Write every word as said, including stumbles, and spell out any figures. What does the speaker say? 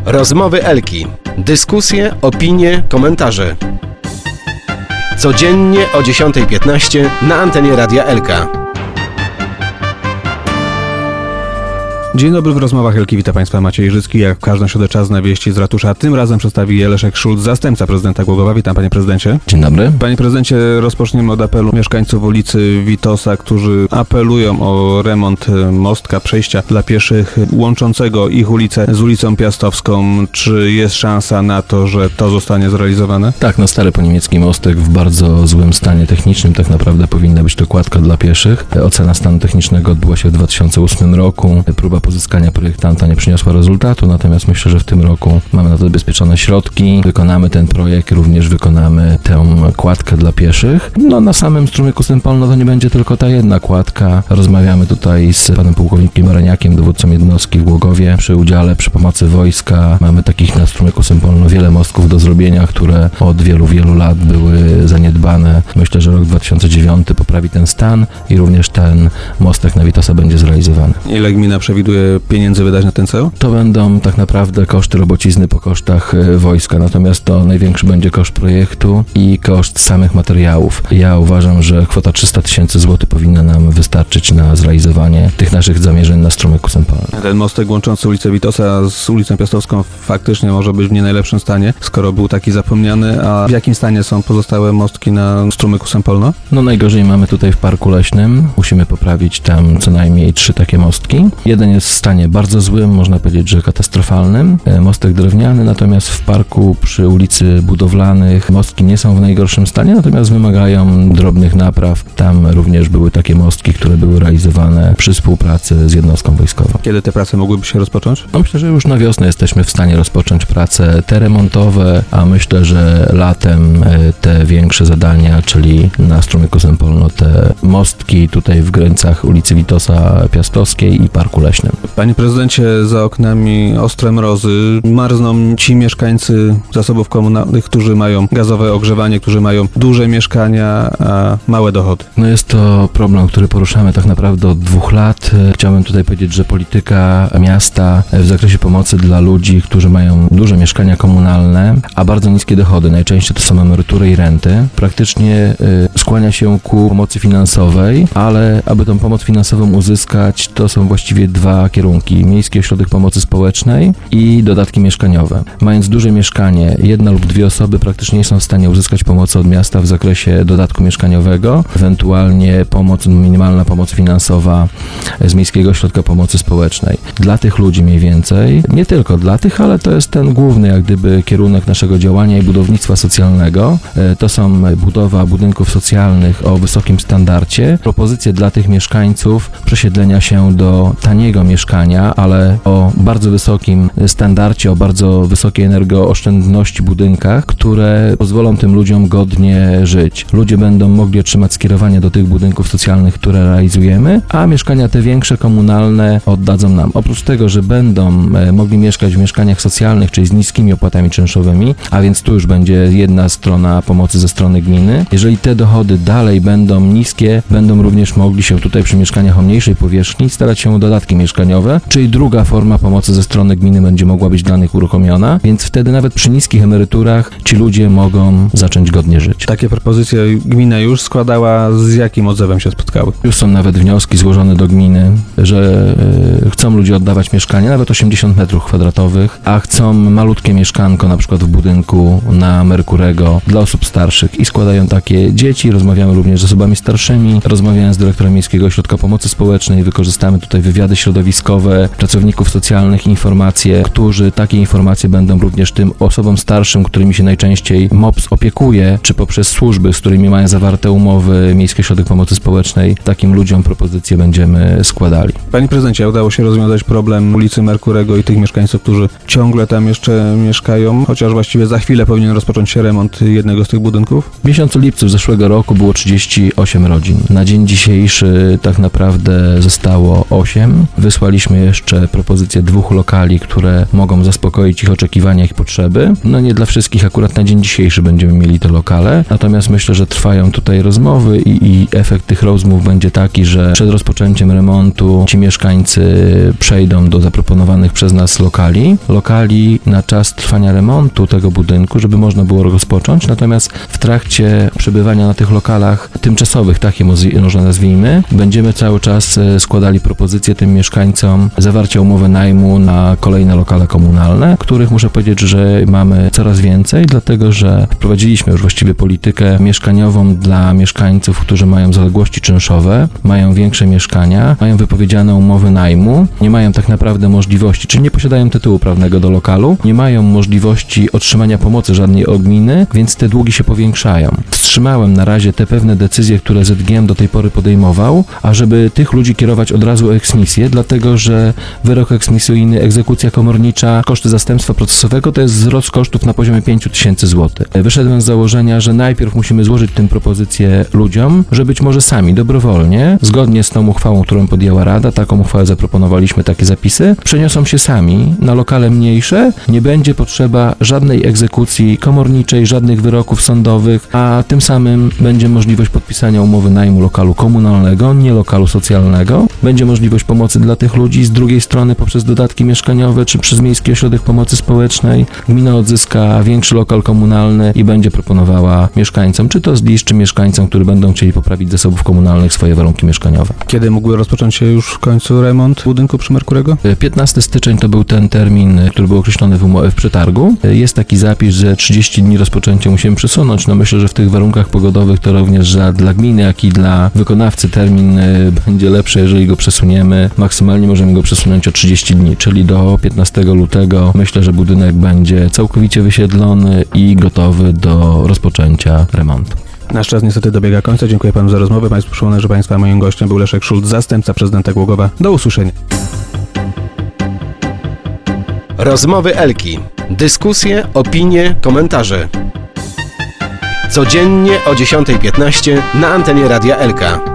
Rozmowy Elki. Dyskusje, opinie, komentarze. Codziennie o dziesiąta piętnaście na antenie Radia Elka. Dzień dobry, w rozmowach Elki wita Państwa Maciej Życki. Jak w każdą środę czas na wieści z ratusza. Tym razem przedstawi je Leszek Szulc, zastępca prezydenta Głogowa. Witam, panie prezydencie. Dzień dobry. Panie prezydencie, rozpoczniemy od apelu mieszkańców ulicy Witosa, którzy apelują o remont mostka, przejścia dla pieszych łączącego ich ulicę z ulicą Piastowską. Czy jest szansa na to, że to zostanie zrealizowane? Tak, no stary poniemiecki mostek w bardzo złym stanie technicznym. Tak naprawdę powinna być to kładka dla pieszych. Ocena stanu technicznego odbyła się w dwa tysiące ósmym roku. Próba pozyskania projektanta nie przyniosła rezultatu, natomiast myślę, że w tym roku mamy na to zabezpieczone środki. Wykonamy ten projekt, również wykonamy tę kładkę dla pieszych. No na samym strumyku Sępolno to nie będzie tylko ta jedna kładka. Rozmawiamy tutaj z panem pułkownikiem Areniakiem, dowódcą jednostki w Głogowie. Przy udziale, przy pomocy wojska mamy takich na strumyku Sępolno wiele mostków do zrobienia, które od wielu, wielu lat były zaniedbane. Myślę, że rok dwa tysiące dziewiąty poprawi ten stan i również ten mostek na Witosa będzie zrealizowany. Ile gmina przewiduje pieniędzy wydać na ten cel? To będą tak naprawdę koszty robocizny po kosztach wojska, natomiast to największy będzie koszt projektu i koszt samych materiałów. Ja uważam, że kwota trzysta tysięcy złotych powinna nam wystarczyć na zrealizowanie tych naszych zamierzeń na strumyku Sępolno. Ten mostek łączący ulicę Witosa z ulicą Piastowską faktycznie może być w nie najlepszym stanie, skoro był taki zapomniany, a w jakim stanie są pozostałe mostki na strumyku Sępolno? No najgorzej mamy tutaj w Parku Leśnym. Musimy poprawić tam co najmniej trzy takie mostki. Jeden jest w stanie bardzo złym, można powiedzieć, że katastrofalnym. Mostek drewniany, natomiast w parku przy ulicy Budowlanych mostki nie są w najgorszym stanie, natomiast wymagają drobnych napraw. Tam również były takie mostki, które były realizowane przy współpracy z jednostką wojskową. Kiedy te prace mogłyby się rozpocząć? No myślę, że już na wiosnę jesteśmy w stanie rozpocząć prace te remontowe, a myślę, że latem te większe zadania, czyli na strumyku Sępolno te mostki tutaj w granicach ulicy Witosa Piastowskiej i Parku Leśnym. Panie prezydencie, za oknami ostre mrozy, marzną ci mieszkańcy zasobów komunalnych, którzy mają gazowe ogrzewanie, którzy mają duże mieszkania, a małe dochody. No jest to problem, który poruszamy tak naprawdę od dwóch lat. Chciałbym tutaj powiedzieć, że polityka miasta w zakresie pomocy dla ludzi, którzy mają duże mieszkania komunalne, a bardzo niskie dochody, najczęściej to są emerytury i renty, praktycznie y, skłania się ku pomocy finansowej, ale aby tą pomoc finansową uzyskać, to są właściwie dwa kierunki. Miejski Ośrodek Pomocy Społecznej i dodatki mieszkaniowe. Mając duże mieszkanie, jedna lub dwie osoby praktycznie nie są w stanie uzyskać pomocy od miasta w zakresie dodatku mieszkaniowego, ewentualnie pomoc, minimalna pomoc finansowa z Miejskiego Ośrodka Pomocy Społecznej. Dla tych ludzi mniej więcej, nie tylko dla tych, ale to jest ten główny jak gdyby kierunek naszego działania i budownictwa socjalnego. To są budowa budynków socjalnych o wysokim standardzie, propozycje dla tych mieszkańców przesiedlenia się do taniego mieszkania, ale o bardzo wysokim standardzie, o bardzo wysokiej energooszczędności budynkach, które pozwolą tym ludziom godnie żyć. Ludzie będą mogli otrzymać skierowanie do tych budynków socjalnych, które realizujemy, a mieszkania te większe, komunalne oddadzą nam. Oprócz tego, że będą mogli mieszkać w mieszkaniach socjalnych, czyli z niskimi opłatami czynszowymi, a więc tu już będzie jedna strona pomocy ze strony gminy. Jeżeli te dochody dalej będą niskie, będą również mogli się tutaj przy mieszkaniach o mniejszej powierzchni starać się o dodatki mieszkaniowe, czyli druga forma pomocy ze strony gminy będzie mogła być dla nich uruchomiona, więc wtedy nawet przy niskich emeryturach ci ludzie mogą zacząć godnie żyć. Takie propozycje gmina już składała, z jakim odzewem się spotkały? Już są nawet wnioski złożone do gminy, że y, chcą ludzie oddawać mieszkania, nawet osiemdziesiąt metrów kwadratowych, a chcą malutkie mieszkanko, na przykład w budynku na Merkurego dla osób starszych i składają takie dzieci. Rozmawiamy również z osobami starszymi, rozmawiałem z dyrektorem Miejskiego Ośrodka Pomocy Społecznej, wykorzystamy tutaj wywiady środowiskowe, pracowników socjalnych, informacje, którzy takie informacje będą również tym osobom starszym, którymi się najczęściej M O P S opiekuje, czy poprzez służby, z którymi mają zawarte umowy Miejski Ośrodek Pomocy Społecznej, takim ludziom propozycje będziemy składali. Panie prezydencie, udało się rozwiązać problem ulicy Merkurego i tych mieszkańców, którzy ciągle tam jeszcze mieszkają, chociaż właściwie za chwilę powinien rozpocząć się remont jednego z tych budynków? W miesiącu lipcu zeszłego roku było trzydzieści osiem rodzin. Na dzień dzisiejszy tak naprawdę zostało osiem. wysłaliśmy jeszcze propozycję dwóch lokali, które mogą zaspokoić ich oczekiwania, ich potrzeby. No nie dla wszystkich akurat na dzień dzisiejszy będziemy mieli te lokale, natomiast myślę, że trwają tutaj rozmowy i, i efekt tych rozmów będzie taki, że przed rozpoczęciem remontu ci mieszkańcy przejdą do zaproponowanych przez nas lokali. Lokali na czas trwania remontu tego budynku, żeby można było rozpocząć, natomiast w trakcie przebywania na tych lokalach tymczasowych, takie może nazwijmy, będziemy cały czas składali propozycje tym mieszkańcom zawarcia umowy najmu na kolejne lokale komunalne, których muszę powiedzieć, że mamy coraz więcej, dlatego że wprowadziliśmy już właściwie politykę mieszkaniową dla mieszkańców, którzy mają zaległości czynszowe, mają większe mieszkania, mają wypowiedziane umowy najmu, nie mają tak naprawdę możliwości, czyli nie posiadają tytułu prawnego do lokalu, nie mają możliwości otrzymania pomocy żadnej od gminy, więc te długi się powiększają. Wstrzymałem na razie te pewne decyzje, które Z G M do tej pory podejmował, ażeby tych ludzi kierować od razu o eksmisję, dlatego że wyrok eksmisyjny, egzekucja komornicza, koszty zastępstwa procesowego to jest wzrost kosztów na poziomie pięć tysięcy złotych. Wyszedłem z założenia, że najpierw musimy złożyć tę propozycję ludziom, że być może sami, dobrowolnie, zgodnie z tą uchwałą, którą podjęła Rada, taką uchwałę zaproponowaliśmy, takie zapisy, przeniosą się sami na lokale mniejsze, nie będzie potrzeba żadnej egzekucji komorniczej, żadnych wyroków sądowych, a tym samym będzie możliwość podpisania umowy najmu lokalu komunalnego, nie lokalu socjalnego. Będzie możliwość pomocy dla tych ludzi, z drugiej strony poprzez dodatki mieszkaniowe, czy przez Miejski Ośrodek Pomocy Społecznej gmina odzyska większy lokal komunalny i będzie proponowała mieszkańcom, czy to z list, czy mieszkańcom, którzy będą chcieli poprawić zasobów komunalnych swoje warunki mieszkaniowe. Kiedy mógłby rozpocząć się już w końcu remont budynku przy Merkurego? piętnastego stycznia to był ten termin, który był określony w umowie w przetargu. Jest taki zapis, że trzydzieści dni rozpoczęcia musimy przesunąć. No myślę, że w tych warunkach pogodowych to również że dla gminy, jak i dla wykonawcy termin będzie lepszy, jeżeli go przesuniemy. Maksymalnie możemy go przesunąć o trzydzieści dni, czyli do piętnastego lutego. Myślę, że budynek będzie całkowicie wysiedlony i gotowy do rozpoczęcia remontu. Nasz czas niestety dobiega końca. Dziękuję panu za rozmowę. Państwu przypomnę, że państwa moim gościem był Leszek Szulc, zastępca prezydenta Głogowa. Do usłyszenia. Rozmowy Elki. Dyskusje, opinie, komentarze. Codziennie o dziesiąta piętnaście na antenie Radia Elka.